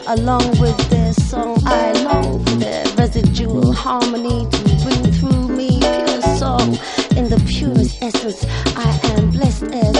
along with their song. I long for their residual harmony to bring through me pure song. In the purest essence, I am blessed as